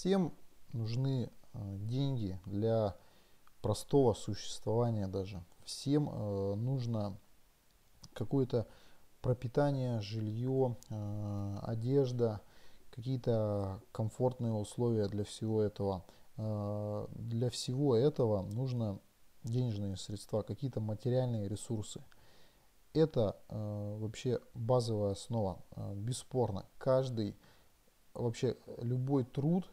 Всем нужны деньги для простого существования даже. Всем нужно какое-то пропитание, жилье, одежда, какие-то комфортные условия для всего этого. Для всего этого нужно денежные средства, какие-то материальные ресурсы. Это вообще базовая основа, бесспорно. Каждый, вообще любой труд,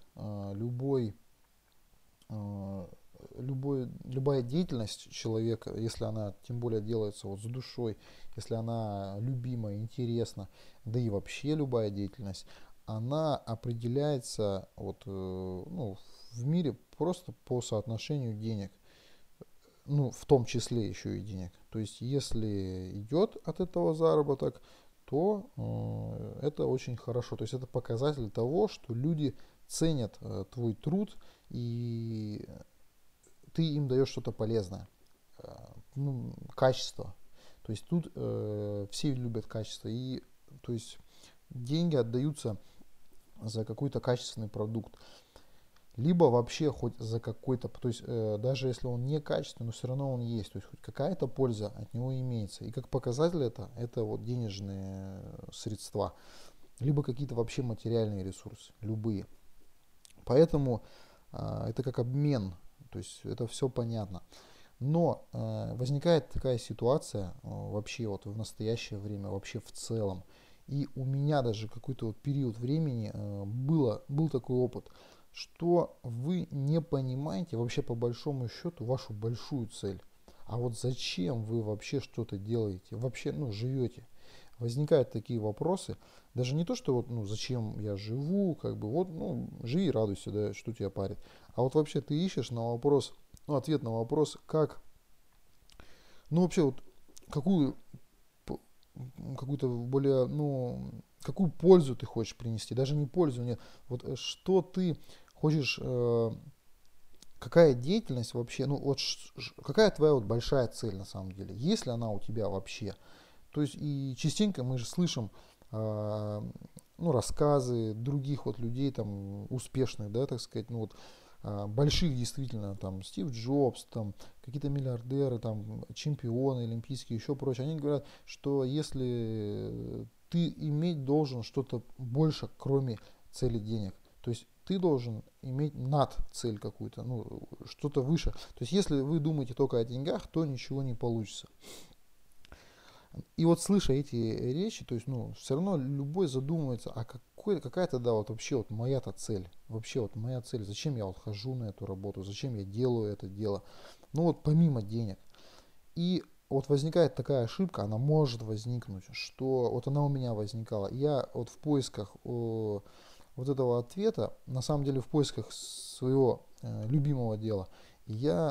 любая деятельность человека, если она тем более делается вот с душой, если она любима, интересна, да и вообще любая деятельность, она определяется вот, ну, в мире просто по соотношению денег. Ну, в том числе еще и денег. То есть, если идет от этого заработок, то это очень хорошо. То есть, это показатель того, что люди ценят твой труд, и ты им даешь что-то полезное, ну, качество. То есть тут все любят качество, и то есть деньги отдаются за какой-то качественный продукт, либо вообще хоть за какой-то, то есть даже если он не качественный, но все равно он есть, то есть хоть какая-то польза от него имеется. И как показатель это вот денежные средства, либо какие-то вообще материальные ресурсы, любые. Поэтому это как обмен, то есть это все понятно. Но возникает такая ситуация вообще вот в настоящее время, вообще в целом. И у меня даже какой-то вот период времени был такой опыт, что вы не понимаете вообще по большому счету вашу большую цель. А вот зачем вы вообще что-то делаете, вообще, ну, живете? Возникают такие вопросы, даже не то, что вот, ну, зачем я живу, как бы, вот, ну, живи и радуйся, да, что тебя парит. А вот вообще ты ищешь на вопрос, ну, ответ на вопрос, как, ну, вообще, вот, какую, какую-то более, ну, какую пользу ты хочешь принести, даже не пользу, нет, вот что ты хочешь, какая деятельность вообще, ну, вот, какая твоя вот большая цель на самом деле, есть ли она у тебя вообще? То есть и частенько мы же слышим ну, рассказы других вот людей там успешных, да, так сказать, ну вот больших действительно, там Стив Джобс, там какие-то миллиардеры, там чемпионы олимпийские, еще прочее, они говорят, что если ты иметь должен что-то больше, кроме цели денег, то есть ты должен иметь над цель какую-то, ну, что-то выше. То есть если вы думаете только о деньгах, то ничего не получится. И вот слыша эти речи, то есть, ну, все равно любой задумывается, а какая тогда вот вообще вот моя-то цель? Вообще вот моя цель, зачем я вот хожу на эту работу, зачем я делаю это дело? Ну вот помимо денег. И вот возникает такая ошибка, она может возникнуть, что вот она у меня возникала. Я вот в поисках вот этого ответа, на самом деле в поисках своего любимого дела, я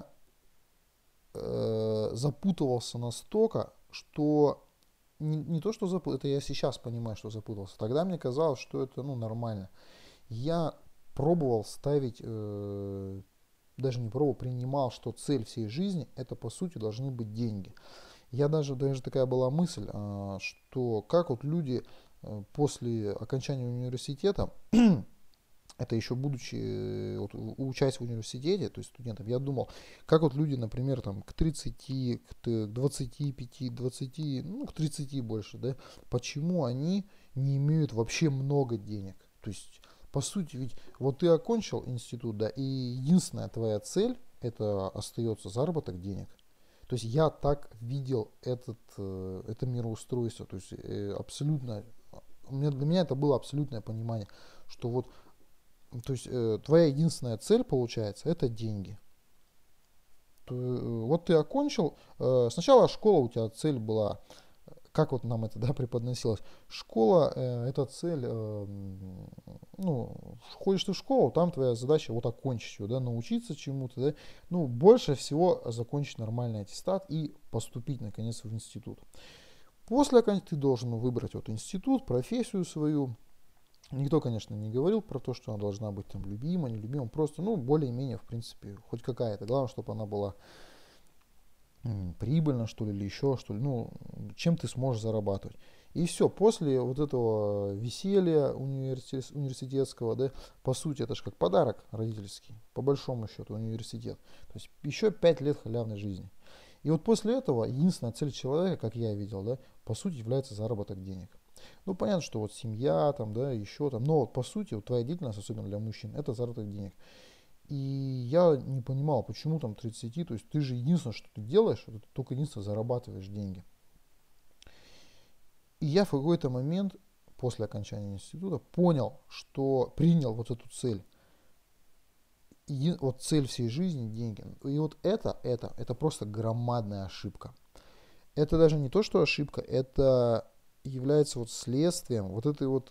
запутывался настолько, что не то, что запутался, это я сейчас понимаю, что запутался. Тогда мне казалось, что это, ну, нормально. Я пробовал ставить, даже не пробовал, принимал, что цель всей жизни это по сути должны быть деньги. Я даже такая была мысль, что как вот люди после окончания университета, это еще будучи, вот, учась в университете, то есть студентом, я думал, как вот люди, например, там, к 30, к 25, 20, ну, к 30 больше, да, почему они не имеют вообще много денег? То есть, по сути, ведь вот ты окончил институт, да, и единственная твоя цель, это остается заработок денег. То есть я так видел это мироустройство, то есть абсолютно, для меня это было абсолютное понимание, что вот то есть твоя единственная цель, получается, это деньги. Вот ты окончил, сначала школа у тебя цель была, как вот нам это, да, преподносилось. Школа, это цель, ну, ходишь ты в школу, там твоя задача вот окончить ее, да, научиться чему-то, да, ну, больше всего закончить нормальный аттестат и поступить, наконец, в институт. После окончания ты должен выбрать вот институт, профессию свою. Никто, конечно, не говорил про то, что она должна быть там любима, нелюбима, просто, ну, более-менее, в принципе, хоть какая-то. Главное, чтобы она была прибыльна, что ли, или еще что ли, ну, чем ты сможешь зарабатывать. И все, после вот этого веселья университетского, да, по сути, это же как подарок родительский, по большому счету, университет. То есть еще 5 лет халявной жизни. И вот после этого единственная цель человека, как я видел, да, по сути, является заработок денег. Ну, понятно, что вот семья, там, да, еще там, но вот по сути, вот твоя деятельность, особенно для мужчин, это заработок денег. И я не понимал, почему там 30, то есть ты же единственное, что ты делаешь, это ты только единственное зарабатываешь деньги. И я в какой-то момент, после окончания института, понял, что принял вот эту цель. И вот цель всей жизни – деньги. И вот это просто громадная ошибка. Это даже не то, что ошибка, это является вот следствием вот этой вот,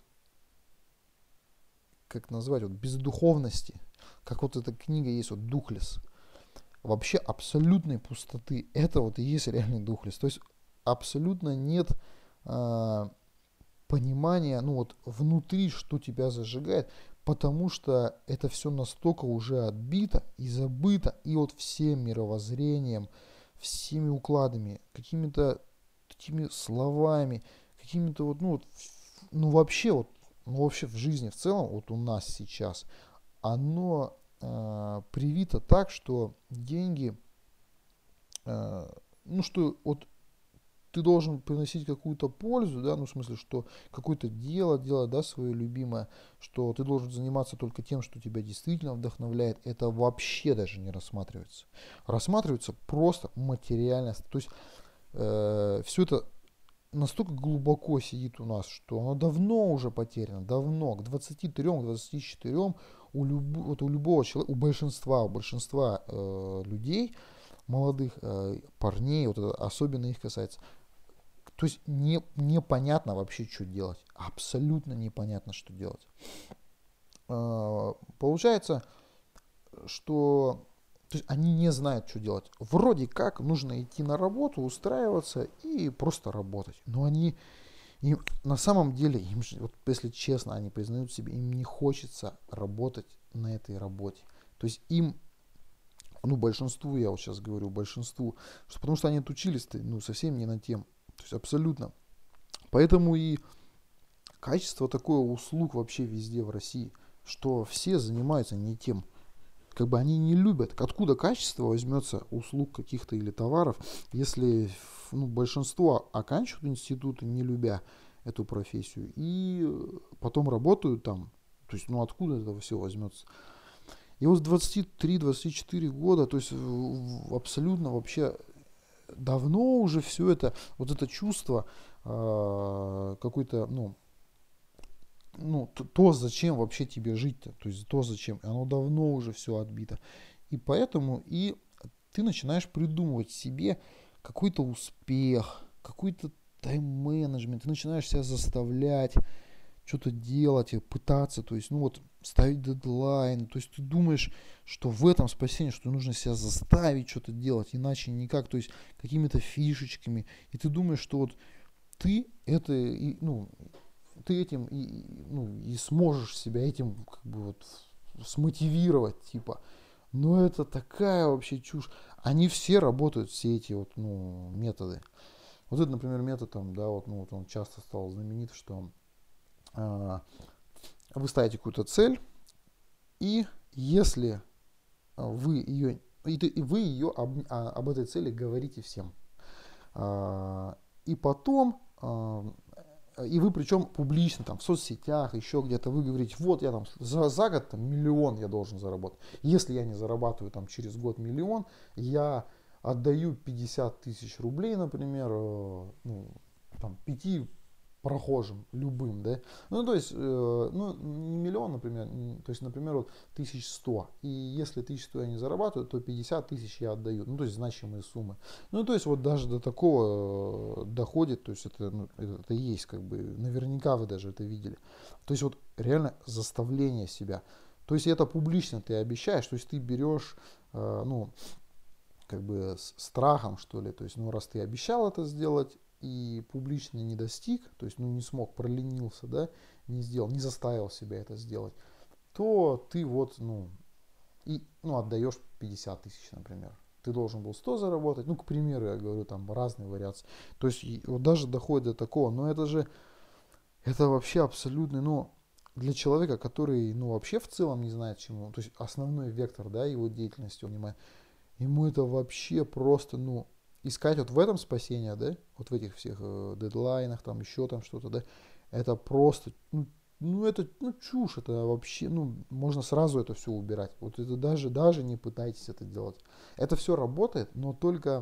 как назвать, вот бездуховности. Как вот эта книга есть, вот Духлес. Вообще абсолютной пустоты. Это вот и есть реальный Духлес. То есть абсолютно нет понимания, ну вот внутри, что тебя зажигает, потому что это все настолько уже отбито и забыто, и вот всем мировоззрением, всеми укладами, какими-то такими словами, какими-то вот, ну, вот, ну вообще вот, ну вообще в жизни в целом, вот у нас сейчас, оно привито так, что деньги, ну что вот ты должен приносить какую-то пользу, да, ну в смысле, что какое-то дело делать, да, свое любимое, что ты должен заниматься только тем, что тебя действительно вдохновляет, это вообще даже не рассматривается. Рассматривается просто материальность. То есть все это настолько глубоко сидит у нас, что оно давно уже потеряно, давно, к 23-24 вот у любого человека, у большинства людей, молодых парней, вот это особенно их касается, то есть непонятно вообще, что делать. Абсолютно непонятно, что делать. Получается, что то есть они не знают, что делать. Вроде как нужно идти на работу, устраиваться и просто работать. Но им, на самом деле, им, вот, если честно, они признают себе, им не хочется работать на этой работе. То есть им, ну, большинству, я вот сейчас говорю, большинству, что, потому что они отучились, ну, совсем не на тем. То есть абсолютно. Поэтому и качество такое услуг вообще везде в России, что все занимаются не тем. Как бы они не любят. Откуда качество возьмется услуг каких-то или товаров, если ну, большинство оканчивают институты, не любя эту профессию, и потом работают там. То есть, ну откуда это все возьмется? И вот с 23-24 года, то есть абсолютно вообще давно уже все это, вот это чувство какой-то, ну, то, зачем вообще тебе жить-то, то есть то, зачем, оно давно уже все отбито. И поэтому и ты начинаешь придумывать себе какой-то успех, какой-то тайм-менеджмент, ты начинаешь себя заставлять что-то делать и пытаться, то есть, ну вот, ставить дедлайн, то есть ты думаешь, что в этом спасение, что нужно себя заставить что-то делать, иначе никак, то есть какими-то фишечками, и ты думаешь, что вот ты это, ну, ты этим ну, и сможешь себя этим как бы вот смотивировать, типа. Но это такая вообще чушь. Они все работают, все эти вот, ну, методы. Вот это, например, метод там, да, вот, ну, вот он часто стал знаменит, что а, вы ставите какую-то цель, и если вы ее, и вы ее об этой цели говорите всем. И потом и вы причем публично, там, в соцсетях, еще где-то, вы говорите, вот я там за год там, миллион я должен заработать. Если я не зарабатываю там через год миллион, я отдаю 50 тысяч рублей, например, ну, там, 5 прохожим, любым, да, ну, то есть, ну, не миллион, например, то есть, например, вот 1100, и если 1100 я не зарабатываю, то 50 тысяч я отдаю, ну, то есть, значимые суммы, ну, то есть, вот даже до такого доходит, то есть, это, ну, это есть, как бы, наверняка вы даже это видели, то есть, вот, реально заставление себя, то есть, это публично ты обещаешь, то есть, ты берешь, ну, как бы, с страхом, что ли, то есть, ну, раз ты обещал это сделать, и публично не достиг, то есть, ну, не смог, проленился, да, не сделал, не заставил себя это сделать, то ты вот, ну, и, ну, отдаешь 50 тысяч, например. ты должен был 100 заработать, ну, к примеру, я говорю, там разные вариации. То есть вот даже доходит до такого, но это вообще абсолютно, ну, для человека, который, ну, вообще в целом не знает чему, то есть основной вектор, да, его деятельности, он понимает, ему это вообще просто, ну, искать вот в этом спасение, да, вот в этих всех дедлайнах, там еще там что-то, да, это просто, это, ну, чушь, это вообще, ну, можно сразу это все убирать. Вот это даже не пытайтесь это делать. Это все работает, но только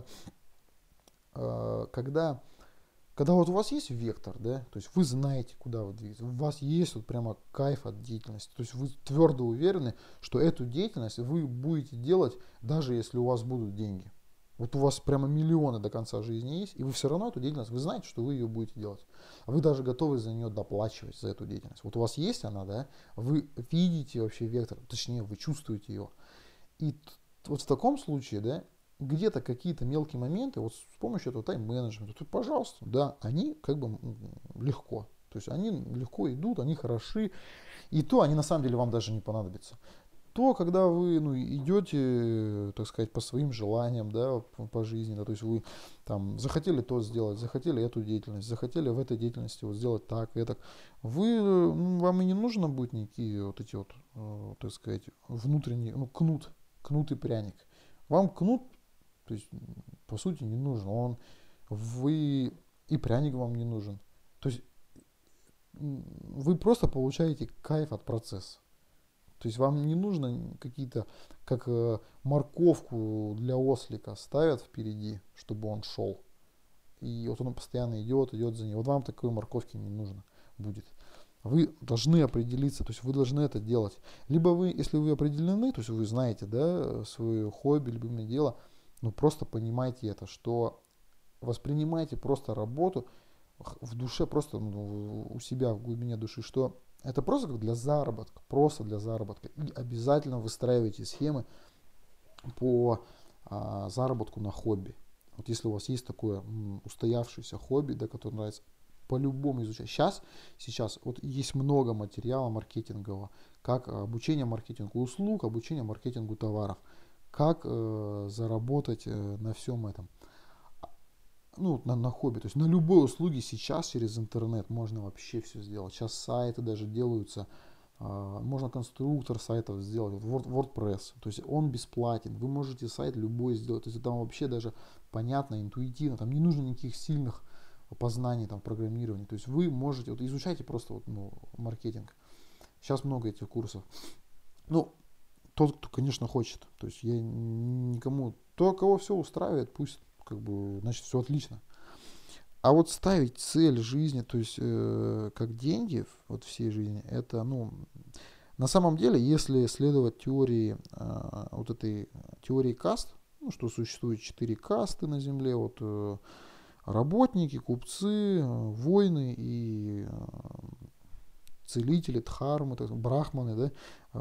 когда вот у вас есть вектор, да, то есть вы знаете, куда вы двигаетесь, у вас есть вот прямо кайф от деятельности, то есть вы твердо уверены, что эту деятельность вы будете делать, даже если у вас будут деньги. Вот у вас прямо миллионы до конца жизни есть, и вы все равно эту деятельность, вы знаете, что вы ее будете делать. А вы даже готовы за нее доплачивать, за эту деятельность. Вот у вас есть она, да, вы видите вообще вектор, точнее, вы чувствуете его. И вот в таком случае, да, где-то какие-то мелкие моменты, вот с помощью этого тайм-менеджмента, то, пожалуйста, да, они как бы легко. То есть они легко идут, они хороши, и то они на самом деле вам даже не понадобятся. То, когда вы, ну, идете, так сказать, по своим желаниям, да, по жизни, да, то есть вы там захотели то сделать, захотели эту деятельность, захотели в этой деятельности вот сделать так, это, вам и не нужно будет никакие вот эти вот, так сказать, внутренние, ну, кнут и пряник. Вам кнут, то есть, по сути, не нужен, вы, и пряник вам не нужен. То есть, вы просто получаете кайф от процесса. То есть вам не нужно какие-то, как морковку для ослика ставят впереди, чтобы он шел. И вот он постоянно идет за ней. Вот вам такой морковки не нужно будет. Вы должны определиться, то есть вы должны это делать. Либо вы, если вы определены, то есть вы знаете, да, свое хобби, любимое дело, ну просто понимайте это, что воспринимайте просто работу в душе, просто, ну, у себя в глубине души, что это просто как для заработка, просто для заработка. И обязательно выстраивайте схемы по заработку на хобби. Вот если у вас есть такое устоявшееся хобби, да, которое нравится, по-любому изучать. Сейчас вот есть много материала маркетингового, как обучение маркетингу услуг, обучение маркетингу товаров, как заработать на всем этом. Ну, на хобби, то есть на любой услуге сейчас через интернет можно вообще все сделать. Сейчас сайты даже делаются, можно конструктор сайтов сделать, WordPress, то есть он бесплатен, вы можете сайт любой сделать, то есть там вообще даже понятно, интуитивно, там не нужно никаких сильных познаний там программирования, то есть вы можете, вот изучайте просто вот, ну, маркетинг. Сейчас много этих курсов. Ну, тот, кто, конечно, хочет, то есть я никому, то, кого все устраивает, пусть, как бы, значит, все отлично. А вот ставить цель жизни, то есть как деньги вот всей жизни, это, ну, на самом деле, если следовать теории, вот этой теории каст, ну, что существует 4 касты на Земле, вот работники, купцы, воины и целители, дхармы, брахманы, да,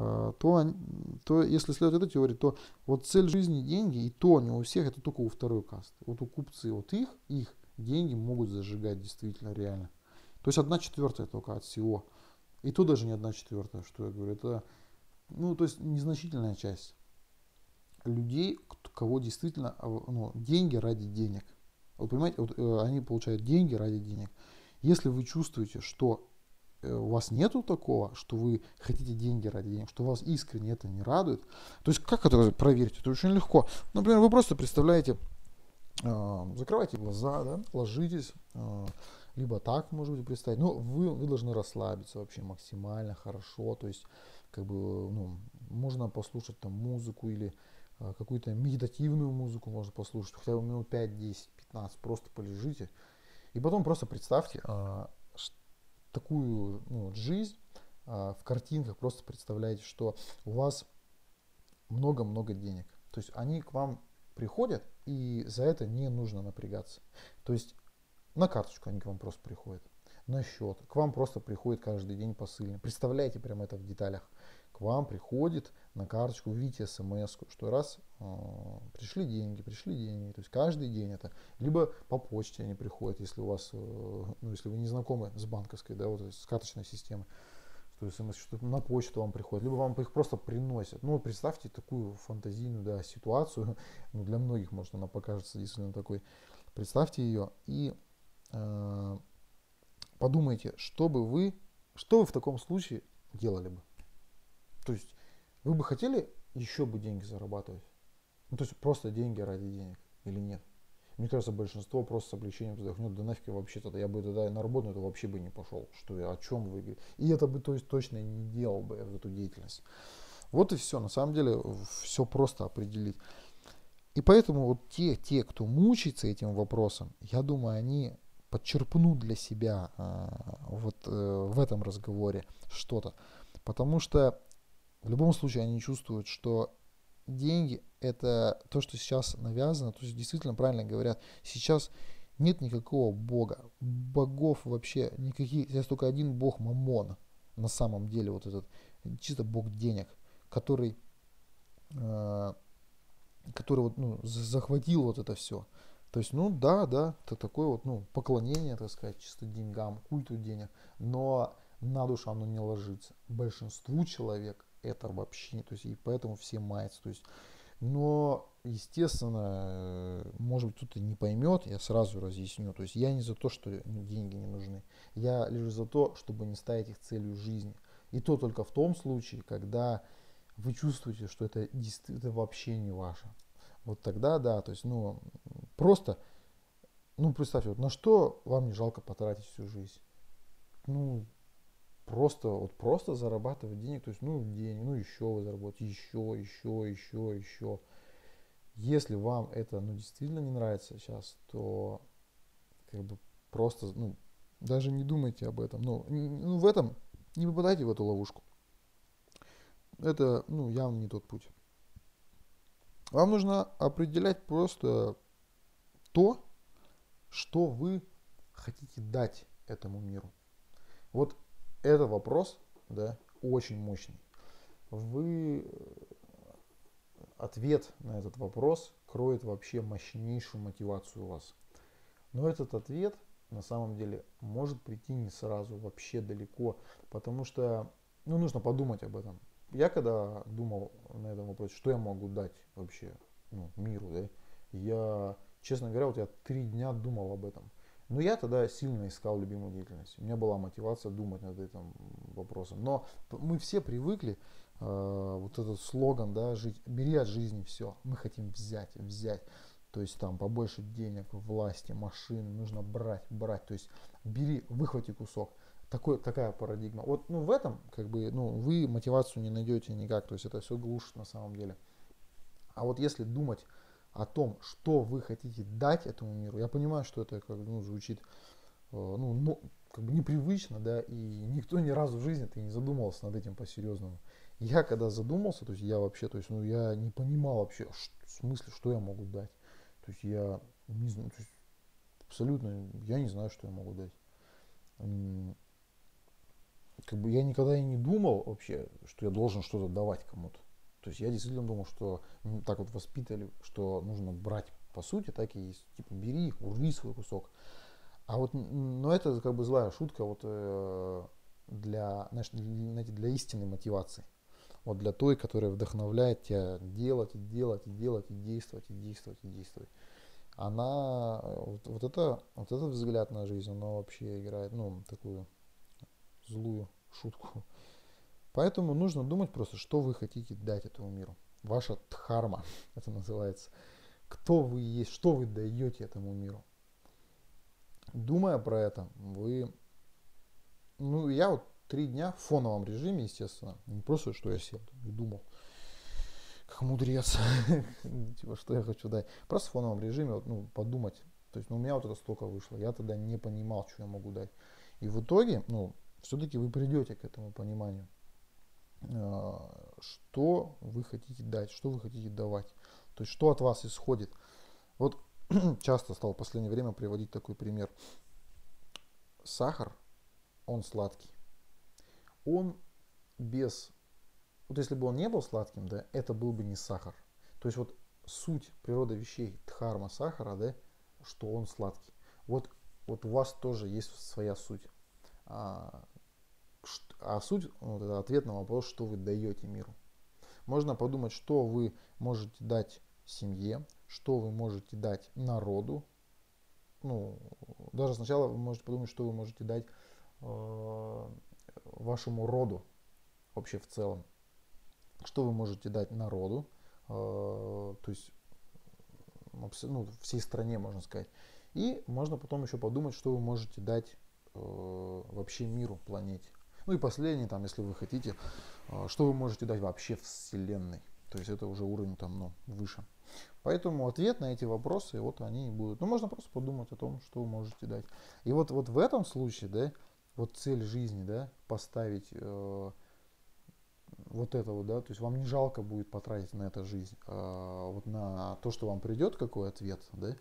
то если следовать этой теории, то вот цель жизни деньги, и то не у всех, это только у второй касты. Вот у купцы, вот их деньги могут зажигать действительно реально. То есть 1/4 только от всего. И то даже не 1/4, что я говорю, это, ну, то есть незначительная часть людей, кого действительно, ну, деньги ради денег. Вы понимаете, вот, они получают деньги ради денег. Если вы чувствуете, что у вас нету такого, что вы хотите деньги ради денег, что вас искренне это не радует, то есть как это проверить? Это очень легко. Например, вы просто представляете, закрывайте глаза, да, ложитесь, либо так, может быть, представить, но вы должны расслабиться вообще максимально хорошо, то есть как бы, ну, можно послушать там музыку или какую-то медитативную музыку можно послушать, хотя бы минут 5, 10, 15, просто полежите. И потом просто представьте такую, ну, жизнь в картинках, просто представляете, что у вас много-много денег. То есть они к вам приходят, и за это не нужно напрягаться. То есть на карточку они к вам просто приходят, на счет, к вам просто приходит каждый день посыльный. Представляете прямо это в деталях. К вам приходит на карточку, вы видите смс, что раз пришли деньги. То есть каждый день это. Либо по почте они приходят, если у вас, ну, если вы не знакомы с банковской, да, вот с карточной системой. То что смс, что на почту вам приходит, либо вам их просто приносят. Ну, вот представьте такую фантазийную, да, ситуацию, ну, для многих, может, она покажется действительно такой. Представьте ее и э, подумайте, что вы в таком случае делали бы. То есть вы бы хотели еще бы деньги зарабатывать? Ну, то есть просто деньги ради денег или нет? Мне кажется, большинство просто с облегчением вздохнет, да нафиг вообще тогда, я бы тогда на работу это вообще бы не пошел, что я, о чем вы, и это бы, то есть, точно не делал бы эту деятельность. Вот и все, на самом деле, все просто определить. И поэтому вот те, кто мучается этим вопросом, я думаю, они подчерпнут для себя в этом разговоре что-то. Потому что в любом случае они чувствуют, что деньги это то, что сейчас навязано, то есть действительно правильно говорят, сейчас нет никакого бога, богов вообще никаких, есть только один бог Мамон, на самом деле вот этот, чисто бог денег, который, э, который вот, ну, захватил вот это все. То есть, ну да, это такое вот, ну, поклонение, так сказать, чисто деньгам, культу денег, но на душу оно не ложится. Большинству человек это вообще, то есть, и поэтому все маются. То есть, но, естественно, может быть, кто-то не поймет, я сразу разъясню. То есть я не за то, что деньги не нужны. Я лишь за то, чтобы не ставить их целью жизни. И то только в том случае, когда вы чувствуете, что это действительно вообще не ваше. Вот тогда, да, то есть, ну, просто, ну, представьте, вот на что вам не жалко потратить всю жизнь? Ну, просто зарабатывать денег, то есть, ну, деньги, ну, еще вы заработаете, еще. Если вам это, ну, действительно не нравится сейчас, то как бы просто, ну, даже не думайте об этом. Ну, в этом не попадайте в эту ловушку. Это, ну, явно не тот путь. Вам нужно определять просто то, что вы хотите дать этому миру. Вот это вопрос, да, очень мощный. Вы Ответ на этот вопрос кроет вообще мощнейшую мотивацию у вас. Но этот ответ на самом деле может прийти не сразу, вообще далеко, потому что, ну, нужно подумать об этом. Я когда думал на этом вопросе, что я могу дать вообще, ну, миру, да, я, честно говоря, вот я 3 дня думал об этом. Но я тогда сильно искал любимую деятельность. У меня была мотивация думать над этим вопросом. Но мы все привыкли, вот этот слоган, да, жить, бери от жизни все. Мы хотим взять. То есть там побольше денег, власти, машины, нужно брать. То есть бери, выхвати кусок. Такая парадигма. Вот, ну, в этом, как бы, ну, вы мотивацию не найдете никак. То есть это все глушит на самом деле. А вот если думать о том, что вы хотите дать этому миру, я понимаю, что это как, ну, звучит ну, как бы непривычно, да, и никто ни разу в жизни-то не задумывался над этим по-серьезному. Я когда задумался, то есть я вообще, то есть, ну, я не понимал вообще, в смысле, что я могу дать. То есть я не знаю, то есть абсолютно, я не знаю, что я могу дать. Как бы я никогда и не думал вообще, что я должен что-то давать кому-то. То есть я действительно думал, что так вот воспитали, что нужно брать по сути, так и есть. Типа бери, урви свой кусок. А вот, но это как бы злая шутка вот для, знаешь, для истинной мотивации. Вот для той, которая вдохновляет тебя делать, и действовать. Она, вот этот взгляд на жизнь, она вообще играет, ну, такую злую шутку. Поэтому нужно думать просто, что вы хотите дать этому миру. Ваша дхарма, это называется. Кто вы есть, что вы даете этому миру. Думая про это, ну, я вот 3 дня в фоновом режиме, естественно, не просто, что я сел и думал, как мудрец, типа, что я хочу дать. Просто в фоновом режиме, вот, ну, подумать. То есть, ну, у меня вот это столько вышло, я тогда не понимал, что я могу дать. И в итоге, ну, все-таки вы придете к этому пониманию, что вы хотите дать, что вы хотите давать. То есть, что от вас исходит. Вот часто стал в последнее время приводить такой пример. Сахар, он сладкий. Он без... Вот если бы он не был сладким, да, это был бы не сахар. То есть вот суть природы вещей дхарма сахара, да, что он сладкий. Вот у вас тоже есть своя суть. А суть, вот это ответ на вопрос, что вы даете миру. Можно подумать, что вы можете дать семье, что вы можете дать народу. Ну, даже сначала вы можете подумать, что вы можете дать вашему роду вообще в целом. Что вы можете дать народу, то есть ну, всей стране, можно сказать. И можно потом еще подумать, что вы можете дать вообще миру, планете. Ну и последний, там, если вы хотите, что вы можете дать вообще Вселенной. То есть это уже уровень там, ну, выше. Поэтому ответ на эти вопросы, вот они и будут. Ну, можно просто подумать о том, что вы можете дать. И вот в этом случае, да, вот цель жизни, да, поставить вот это вот, да, то есть вам не жалко будет потратить на это жизнь, вот на то, что вам придет, какой ответ, да,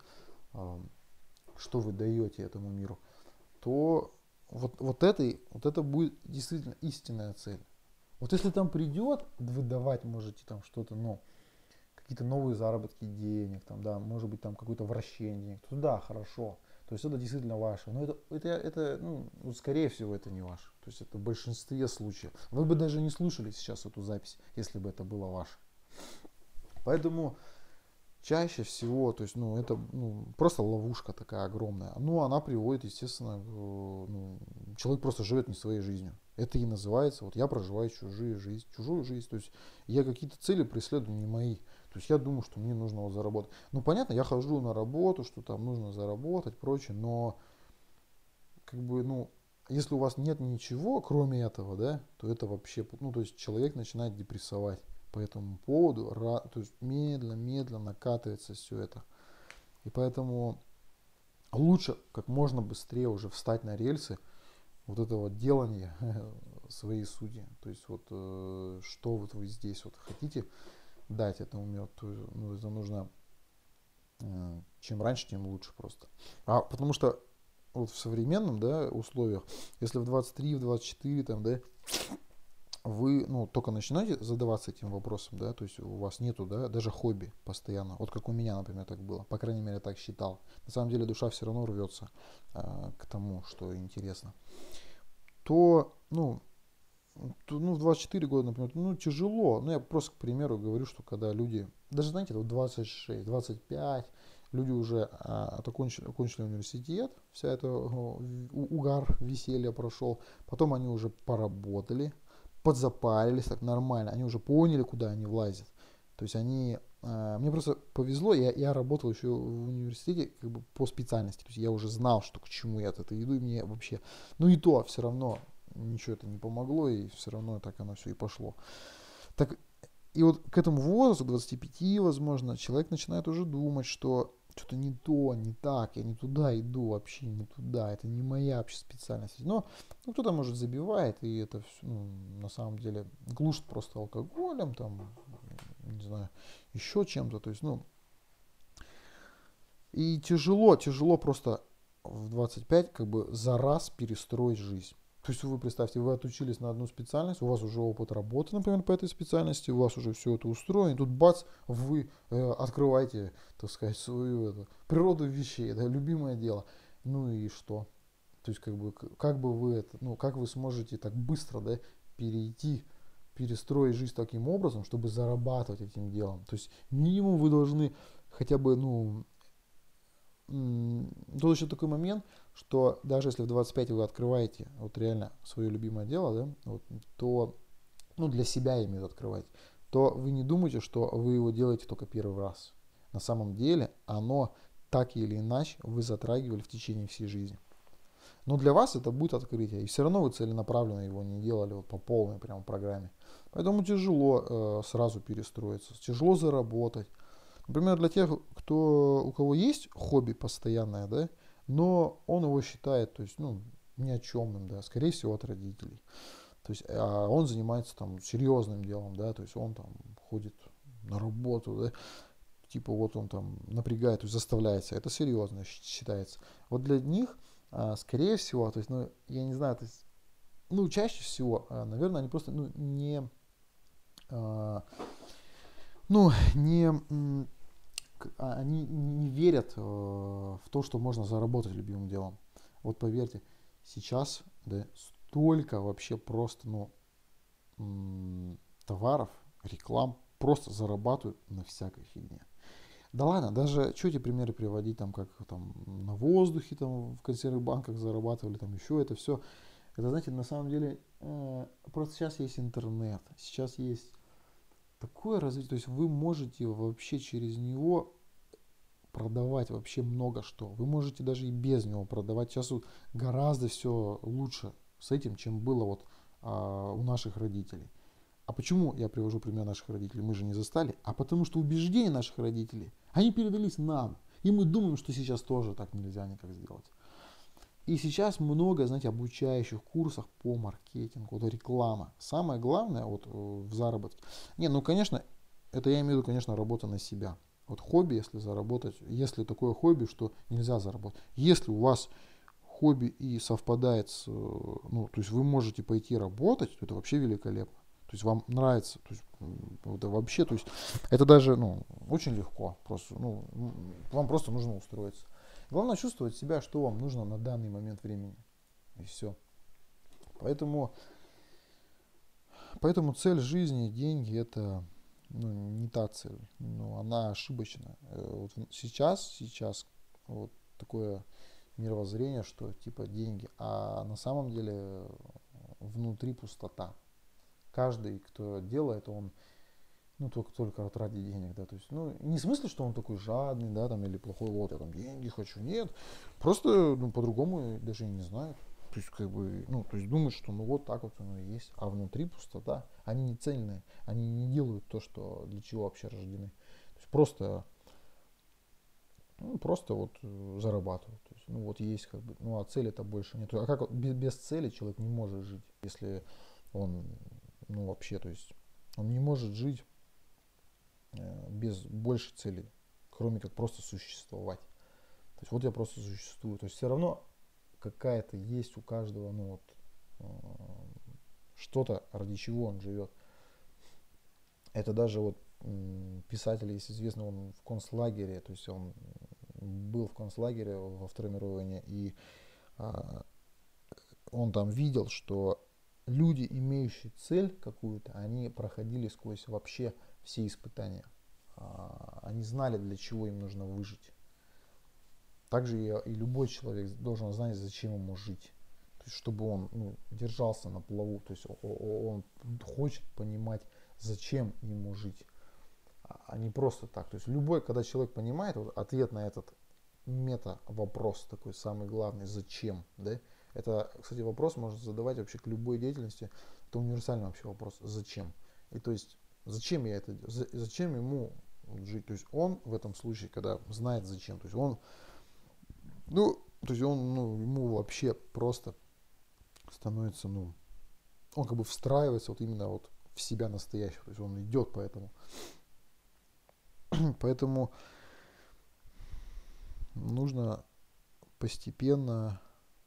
что вы даете этому миру, то вот это будет действительно истинная цель. Вот если там придет, вы давать можете там что-то, ну, какие-то новые заработки денег, там, да, может быть там какое-то вращение денег, то да, хорошо. То есть это действительно ваше. Но это ну, скорее всего, это не ваше. То есть это в большинстве случаев. Вы бы даже не слушали сейчас эту запись, если бы это было ваше. Поэтому чаще всего, то есть, ну, это ну, просто ловушка такая огромная. Ну, она приводит, естественно, ну, человек просто живет не своей жизнью. Это и называется, вот я проживаю чужую жизнь. То есть я какие-то цели преследую не мои. То есть я думаю, что мне нужно вот заработать. Ну, понятно, я хожу на работу, что там нужно заработать, прочее, но как бы, ну, если у вас нет ничего, кроме этого, да, то это вообще, ну, то есть человек начинает депрессовать по этому поводу, то есть медленно накатывается все это. И поэтому лучше как можно быстрее уже встать на рельсы вот этого делания своей сути. То есть вот что вот вы здесь вот хотите дать этому миру, то, ну, это нужно чем раньше, тем лучше просто. Потому что вот в современном, да, условиях, если в 23, в 24, там, да, вы, ну, только начинаете задаваться этим вопросом, да, то есть у вас нету, да, даже хобби постоянно, вот как у меня, например, так было, по крайней мере, я так считал. На самом деле душа все равно рвется к тому, что интересно. То, ну, в 24 года, например, ну, тяжело. Ну, я просто, к примеру, говорю, что когда люди, даже, знаете, вот 26, 25, люди уже окончили университет, вся эта угар, веселье прошел, потом они уже поработали, подзапарились так нормально, они уже поняли, куда они влазят. То есть они, мне просто повезло, я работал еще в университете как бы по специальности, то есть я уже знал, что к чему я это иду, и мне вообще, ну и то все равно ничего это не помогло, и все равно так оно все и пошло. Так, и вот к этому возрасту, 25, возможно, человек начинает уже думать, что что-то не то, не так, я не туда иду, вообще не туда, это не моя вообще специальность. Но ну, кто-то, может, забивает, и это ну, на самом деле глушит просто алкоголем, там, не знаю, еще чем-то. То есть, ну, и тяжело просто в 25 как бы за раз перестроить жизнь. То есть вы представьте, вы отучились на одну специальность, у вас уже опыт работы, например, по этой специальности, у вас уже все это устроено, и тут бац, вы открываете, так сказать, свою природу вещей, да, любимое дело. Ну и что? То есть как бы вы это, ну как вы сможете так быстро, да, перестроить жизнь таким образом, чтобы зарабатывать этим делом. То есть минимум вы должны хотя бы, ну, тут еще такой момент, что даже если в 25 вы открываете вот реально свое любимое дело, да, вот, то, ну, для себя я имею в виду открывать, то вы не думайте, что вы его делаете только первый раз. На самом деле оно так или иначе вы затрагивали в течение всей жизни. Но для вас это будет открытие, и все равно вы целенаправленно его не делали вот по полной прямо программе. Поэтому тяжело сразу перестроиться, тяжело заработать. Например, для тех, у кого есть хобби постоянное, да, но он его считает, то есть, ну, ни о чемным, да, скорее всего, от родителей. То есть, а он занимается там серьезным делом, да, то есть он там ходит на работу, да, типа вот он там напрягает, то есть заставляется, это серьезно считается. Вот для них, скорее всего, то есть, ну, я не знаю, то есть, ну, чаще всего, наверное, они просто, ну, они не верят в то, что можно заработать любимым делом. Вот поверьте, сейчас, да, столько вообще просто, товаров, реклам, просто зарабатывают на всякой фигне. Да ладно, даже что эти примеры приводить, там, как там на воздухе, там, в консервных банках зарабатывали, там, еще это все. Это, знаете, на самом деле, просто сейчас есть интернет, сейчас есть такое развитие, то есть вы можете вообще через него продавать вообще много что. Вы можете даже и без него продавать. Сейчас вот гораздо все лучше с этим, чем было вот у наших родителей. А почему я привожу пример наших родителей? Мы же не застали. А потому что убеждения наших родителей, они передались нам. И мы думаем, что сейчас тоже так нельзя никак сделать. И сейчас много, знаете, обучающих курсов по маркетингу, вот реклама. Самое главное вот в заработке. Не, ну, конечно, это я имею в виду, конечно, работа на себя. Вот хобби, если заработать, если такое хобби, что нельзя заработать. Если у вас хобби и совпадает с, то есть вы можете пойти работать, то это вообще великолепно. То есть вам нравится, то есть это вообще, то есть это даже, очень легко, просто, вам просто нужно устроиться. Главное чувствовать себя, что вам нужно на данный момент времени. И все. Поэтому, поэтому цель жизни, деньги, это не та цель. Она ошибочна. Вот сейчас вот такое мировоззрение, что типа деньги, а на самом деле внутри пустота. Каждый, кто делает, он только вот ради денег, да, то есть, не в смысле, что он такой жадный, да, там, или плохой, вот, я там деньги хочу, нет, просто, по-другому даже и не знают, то есть, то есть, думают, что, вот так вот оно и есть, а внутри пустота, они не цельные, они не делают то, что, для чего вообще рождены, то есть, просто вот зарабатывают, то есть, вот есть, а цели это больше нет, а как без цели человек не может жить, если он, вообще, то есть, он не может жить без большей цели, кроме как просто существовать. То есть вот я просто существую. То есть все равно какая-то есть у каждого, что-то, ради чего он живет. Это даже вот писатель, если известно, он в концлагере, то есть он был в концлагере во Второй мировой войне, и он там видел, что люди, имеющие цель какую-то, они проходили сквозь вообще все испытания. Они знали, для чего им нужно выжить. Также и любой человек должен знать, зачем ему жить. То есть, чтобы он держался на плаву. То есть он хочет понимать, зачем ему жить. А не просто так. То есть любой, когда человек понимает вот, ответ на этот мета-вопрос, такой самый главный, зачем, да? Это, кстати, вопрос можно задавать вообще к любой деятельности. Это универсальный вообще вопрос, зачем. И то есть, зачем я это делаю, зачем ему жить. То есть он в этом случае, когда знает зачем, то есть он, то есть он, ему вообще просто становится, он как бы встраивается вот именно вот в себя настоящего, то есть он идет по этому. Поэтому нужно постепенно,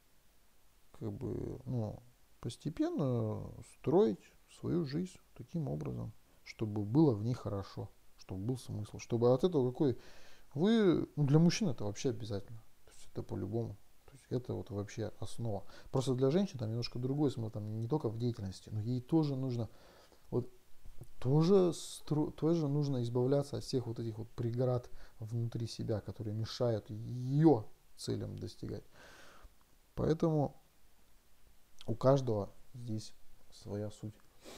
постепенно строить свою жизнь таким образом, чтобы было в ней хорошо, чтобы был смысл, чтобы от этого для мужчин это вообще обязательно, то есть это по-любому, то есть это вот вообще основа. Просто для женщин там немножко другой смысл, там не только в деятельности, но ей тоже нужно, вот тоже нужно избавляться от всех вот этих вот преград внутри себя, которые мешают ее целям достигать. Поэтому у каждого здесь своя суть.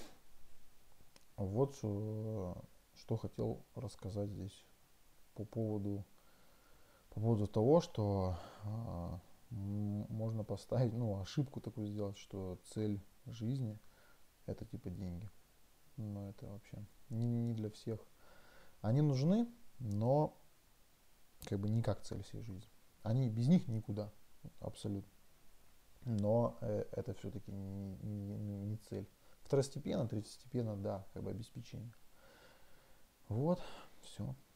Вот что хотел рассказать здесь по поводу того, что можно поставить, ошибку такую сделать, что цель жизни это типа деньги. Но это вообще не для всех. Они нужны, но не как цель всей жизни. Они без них никуда, абсолютно. Но это все-таки не цель. Второстепенно, третьестепенно, да, обеспечение. Вот, все.